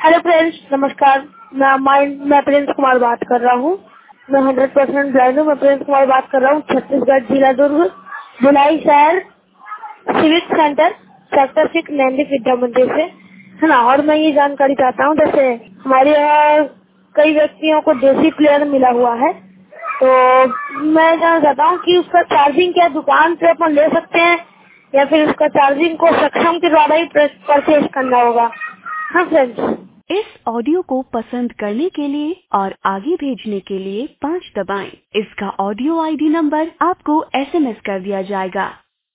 Hello friends, नमस्कार। मैं Prince Kumar बात कर रहा हूँ। मैं 100% ब्लाइंड हूँ। मैं प्रिंस कुमार बात कर रहा हूँ। छत्तीसगढ़ जिला दुर्ग, भिलाई शहर, civic centre, sector 6, Nandi Vidya Mandir से, है ना। और मैं ये जानकारी चाहता हूँ, जैसे हमारे यहाँ कई व्यक्तियों को देसी प्लेयर मिला हुआ है, तो मैं जानना चाहता हूँ कि उसका चार्जिंग क्या दुकान से अपन ले सकते हैं या फिर उसका चार्जिंग को सक्षम के द्वारा ही परचेज करना होगा। हाँ फ्रेंड्स। इस ऑडियो को पसंद करने के लिए और आगे भेजने के लिए 5 दबाएं। इसका ऑडियो आईडी नंबर आपको एसएमएस कर दिया जाएगा।